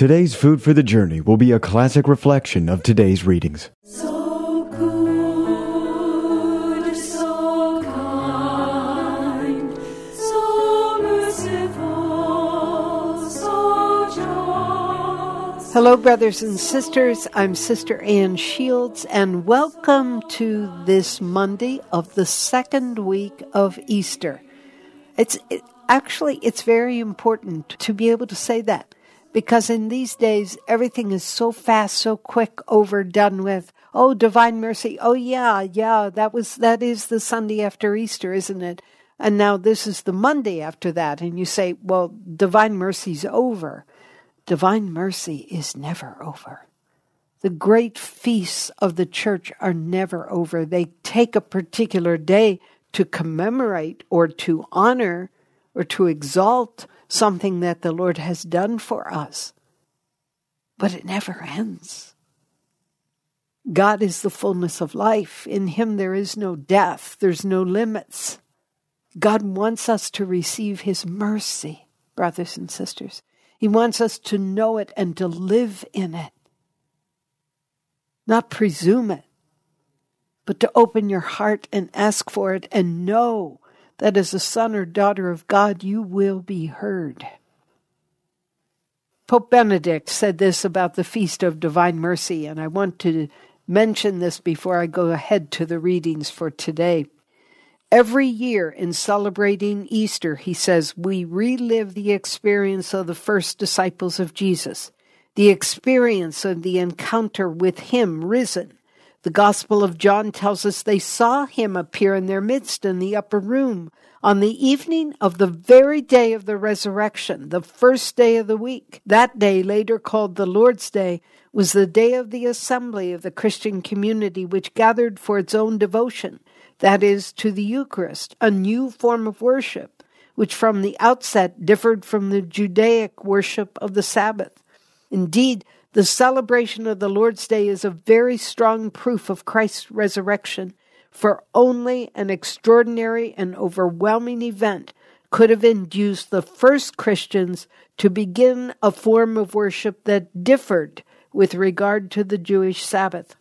Today's Food for the Journey will be a classic reflection of today's readings. So good, so kind, so merciful, so just. Hello, brothers and sisters. I'm Sister Ann Shields, and welcome to this Monday of the second week of Easter. It's very important to be able to say that, because in these days, everything is so fast, so quick, over, done with. Oh, divine mercy. Oh, yeah, that is the Sunday after Easter, isn't it? And now this is the Monday after that. And you say, well, divine mercy's over. Divine mercy is never over. The great feasts of the church are never over. They take a particular day to commemorate or to honor or to exalt something that the Lord has done for us. But it never ends. God is the fullness of life. In Him there is no death. There's no limits. God wants us to receive His mercy, brothers and sisters. He wants us to know it and to live in it. Not presume it, but to open your heart and ask for it and know that as a son or daughter of God, you will be heard. Pope Benedict said this about the Feast of Divine Mercy, and I want to mention this before I go ahead to the readings for today. Every year in celebrating Easter, he says, we relive the experience of the first disciples of Jesus, the experience of the encounter with Him risen. The Gospel of John tells us they saw Him appear in their midst in the upper room on the evening of the very day of the resurrection, the first day of the week. That day, later called the Lord's Day, was the day of the assembly of the Christian community, which gathered for its own devotion, that is, to the Eucharist, a new form of worship, which from the outset differed from the Judaic worship of the Sabbath. Indeed, the celebration of the Lord's Day is a very strong proof of Christ's resurrection, for only an extraordinary and overwhelming event could have induced the first Christians to begin a form of worship that differed with regard to the Jewish Sabbath.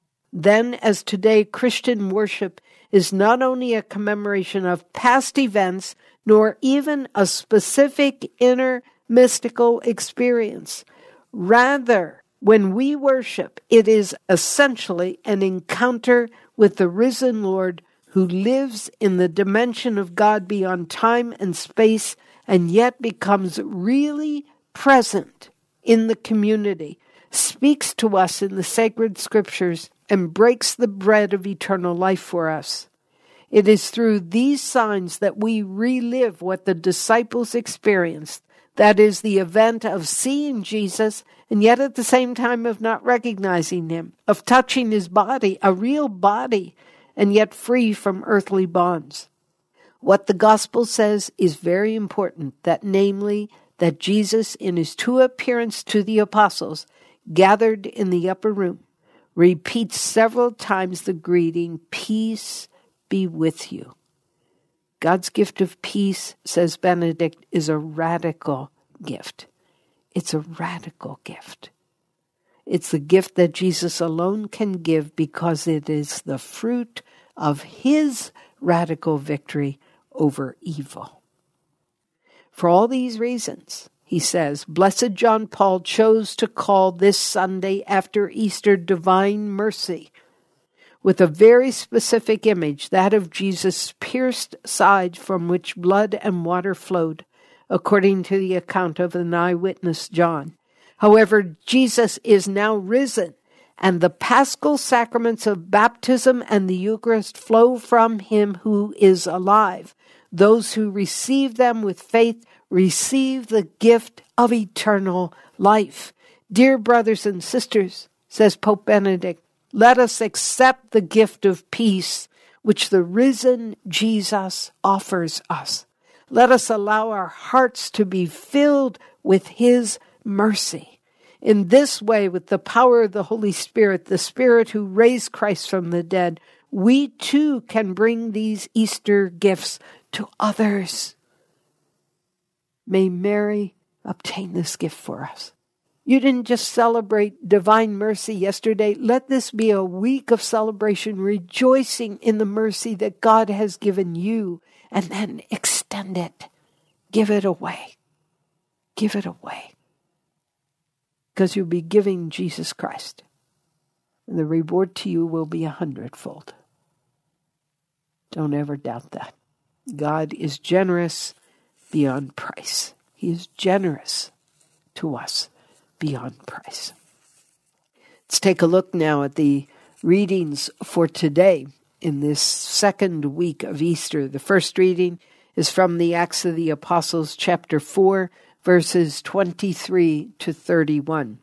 Then, as today, Christian worship is not only a commemoration of past events, nor even a specific inner mystical experience. Rather, when we worship, it is essentially an encounter with the risen Lord who lives in the dimension of God beyond time and space and yet becomes really present in the community, speaks to us in the sacred scriptures, and breaks the bread of eternal life for us. It is through these signs that we relive what the disciples experienced. That is the event of seeing Jesus and yet at the same time of not recognizing Him, of touching His body, a real body, and yet free from earthly bonds. What the gospel says is very important, that namely, that Jesus in His two appearances to the apostles, gathered in the upper room, repeats several times the greeting, peace be with you. God's gift of peace, says Benedict, is a radical gift. It's a radical gift. It's the gift that Jesus alone can give because it is the fruit of His radical victory over evil. For all these reasons, he says, Blessed John Paul chose to call this Sunday after Easter Divine Mercy, with a very specific image, that of Jesus' pierced side from which blood and water flowed, according to the account of an eyewitness John. However, Jesus is now risen, and the paschal sacraments of baptism and the Eucharist flow from Him who is alive. Those who receive them with faith receive the gift of eternal life. Dear brothers and sisters, says Pope Benedict, let us accept the gift of peace which the risen Jesus offers us. Let us allow our hearts to be filled with His mercy. In this way, with the power of the Holy Spirit, the Spirit who raised Christ from the dead, we too can bring these Easter gifts to others. May Mary obtain this gift for us. You didn't just celebrate divine mercy yesterday. Let this be a week of celebration, rejoicing in the mercy that God has given you, and then extend it. Give it away. Give it away. Because you'll be giving Jesus Christ. And the reward to you will be 100-fold. Don't ever doubt that. God is generous beyond price. He is generous to us beyond price. Let's take a look now at the readings for today in this second week of Easter. The first reading is from the Acts of the Apostles, chapter 4, verses 23 to 31.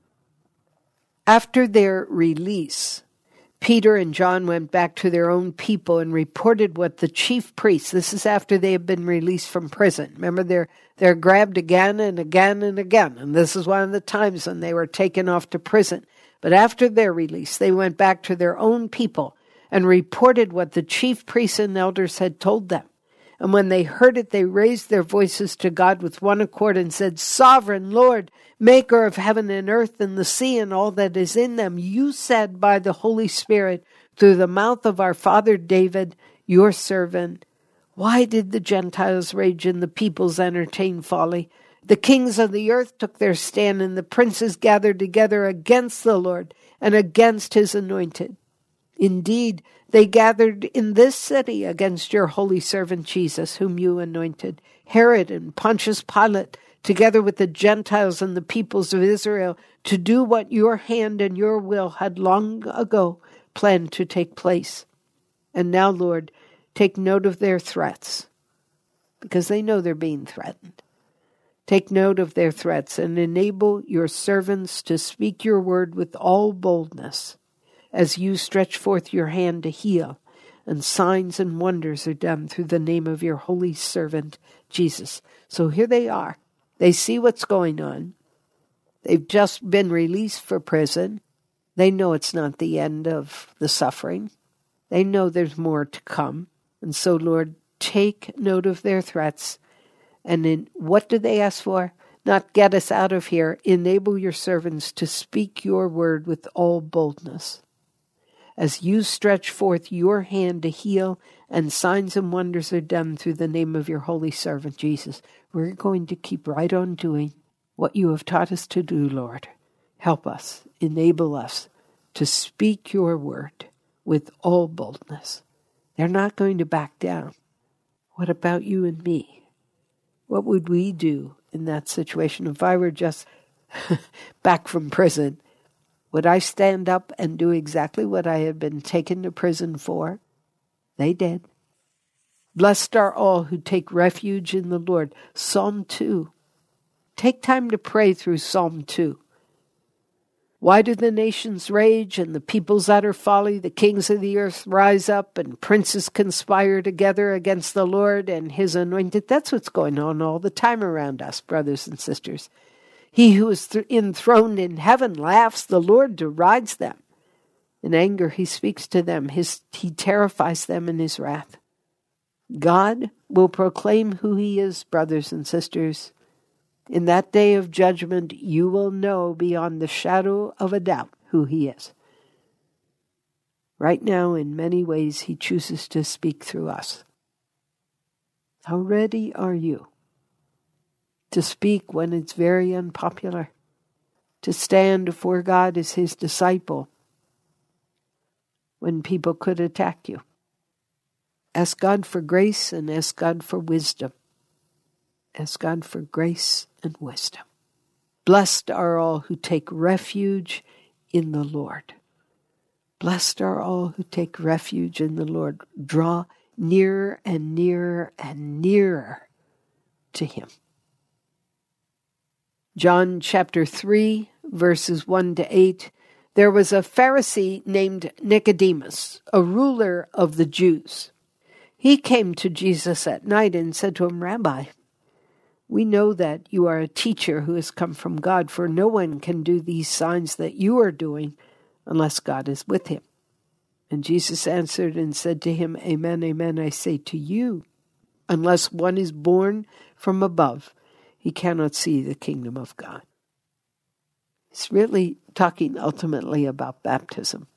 After their release, Peter and John went back to their own people and reported what the chief priests, this is after they have been released from prison. Remember, they're grabbed again and again and again. And this is one of the times when they were taken off to prison. But after their release, they went back to their own people and reported what the chief priests and elders had told them. And when they heard it, they raised their voices to God with one accord and said, Sovereign Lord, maker of heaven and earth and the sea and all that is in them, you said by the Holy Spirit through the mouth of our father David, your servant, why did the Gentiles rage and the peoples entertain folly? The kings of the earth took their stand and the princes gathered together against the Lord and against his anointed. Indeed, they gathered in this city against your holy servant Jesus, whom you anointed, Herod and Pontius Pilate, together with the Gentiles and the peoples of Israel, to do what your hand and your will had long ago planned to take place. And now, Lord, take note of their threats, because they know they're being threatened. Take note of their threats and enable your servants to speak your word with all boldness, as you stretch forth your hand to heal, and signs and wonders are done through the name of your holy servant, Jesus. So here they are. They see what's going on. They've just been released from prison. They know it's not the end of the suffering. They know there's more to come. And so, Lord, take note of their threats. And in what do they ask for? Not get us out of here. Enable your servants to speak your word with all boldness. As you stretch forth your hand to heal, and signs and wonders are done through the name of your holy servant, Jesus. We're going to keep right on doing what you have taught us to do, Lord. Help us, enable us to speak your word with all boldness. They're not going to back down. What about you and me? What would we do in that situation? If I were just back from prison, would I stand up and do exactly what I had been taken to prison for? They did. Blessed are all who take refuge in the Lord. Psalm 2. Take time to pray through Psalm 2. Why do the nations rage and the peoples utter folly? The kings of the earth rise up and princes conspire together against the Lord and his anointed. That's what's going on all the time around us, brothers and sisters. He who is enthroned in heaven laughs. The Lord derides them. In anger he speaks to them. He terrifies them in his wrath. God will proclaim who he is, brothers and sisters. In that day of judgment, you will know beyond the shadow of a doubt who he is. Right now, in many ways, he chooses to speak through us. How ready are you to speak when it's very unpopular? To stand before God as his disciple when people could attack you? Ask God for grace and ask God for wisdom. Ask God for grace and wisdom. Blessed are all who take refuge in the Lord. Blessed are all who take refuge in the Lord. Draw nearer and nearer and nearer to him. John chapter 3, verses 1 to 8. There was a Pharisee named Nicodemus, a ruler of the Jews. He came to Jesus at night and said to him, Rabbi, we know that you are a teacher who has come from God, for no one can do these signs that you are doing unless God is with him. And Jesus answered and said to him, Amen, amen, I say to you, unless one is born from above, he cannot see the kingdom of God. It's really talking ultimately about baptism.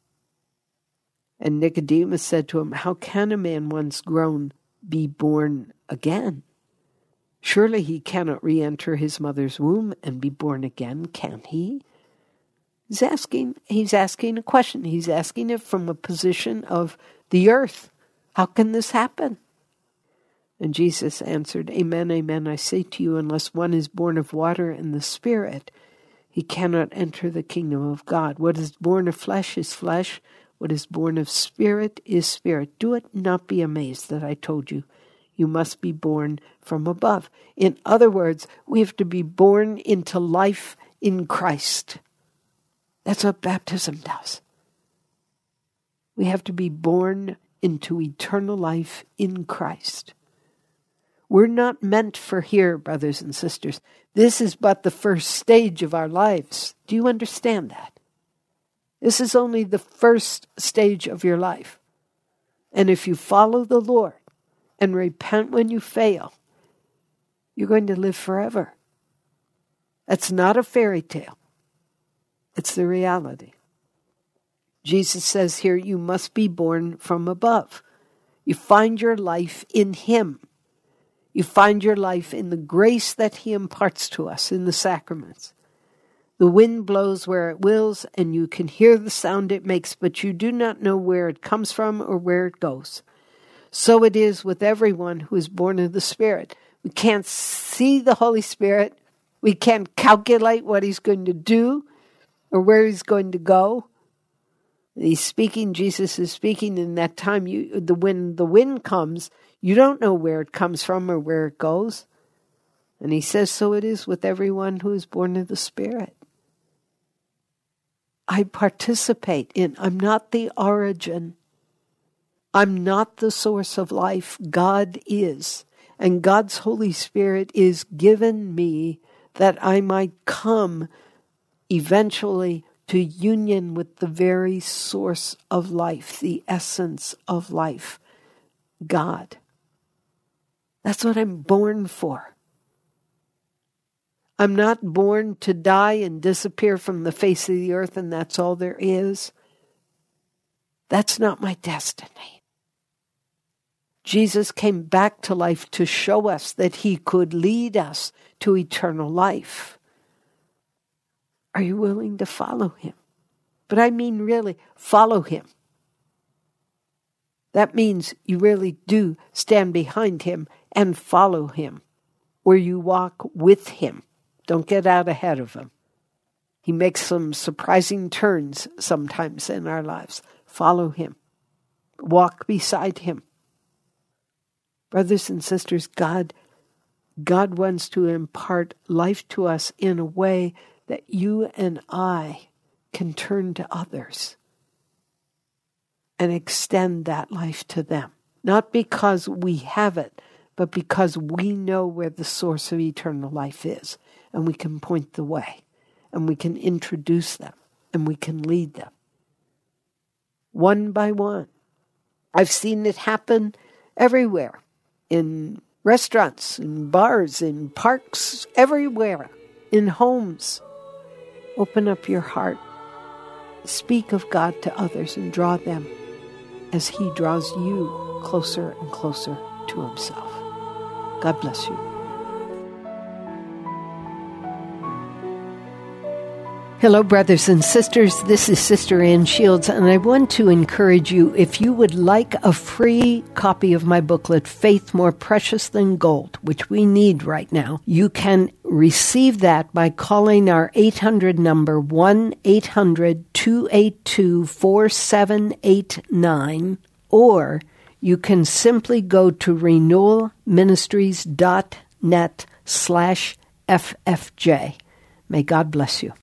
And Nicodemus said to him, how can a man once grown be born again? Surely he cannot re-enter his mother's womb and be born again, can he? He's asking a question. He's asking it from a position of the earth. How can this happen? And Jesus answered, Amen, amen, I say to you, unless one is born of water and the Spirit, he cannot enter the kingdom of God. What is born of flesh is flesh. What is born of spirit is spirit. Do it not be amazed that I told you. You must be born from above. In other words, we have to be born into life in Christ. That's what baptism does. We have to be born into eternal life in Christ. We're not meant for here, brothers and sisters. This is but the first stage of our lives. Do you understand that? This is only the first stage of your life. And if you follow the Lord and repent when you fail, you're going to live forever. That's not a fairy tale. It's the reality. Jesus says here, you must be born from above. You find your life in Him. You find your life in the grace that He imparts to us in the sacraments. The wind blows where it wills, and you can hear the sound it makes, but you do not know where it comes from or where it goes. So it is with everyone who is born of the Spirit. We can't see the Holy Spirit. We can't calculate what He's going to do or where He's going to go. He's speaking, Jesus is speaking in that time. When the wind comes, you don't know where it comes from or where it goes. And He says, so it is with everyone who is born of the Spirit. I participate in, I'm not the origin. I'm not the source of life. God is. And God's Holy Spirit is given me that I might come eventually to union with the very source of life, the essence of life, God. That's what I'm born for. I'm not born to die and disappear from the face of the earth and that's all there is. That's not my destiny. Jesus came back to life to show us that He could lead us to eternal life. Are you willing to follow Him? But I mean really, follow Him. That means you really do stand behind Him and follow Him, or you walk with Him. Don't get out ahead of Him. He makes some surprising turns sometimes in our lives. Follow Him. Walk beside Him. Brothers and sisters, God wants to impart life to us in a way that you and I can turn to others and extend that life to them. Not because we have it, but because we know where the source of eternal life is. And we can point the way. And we can introduce them. And we can lead them. One by one. I've seen it happen everywhere. In restaurants, in bars, in parks, everywhere. In homes. Open up your heart. Speak of God to others and draw them as He draws you closer and closer to Himself. God bless you. Hello, brothers and sisters. This is Sister Ann Shields, and I want to encourage you, if you would like a free copy of my booklet, Faith More Precious Than Gold, which we need right now, you can receive that by calling our 800 number, 1-800-282-4789, or you can simply go to renewalministries.net/FFJ. May God bless you.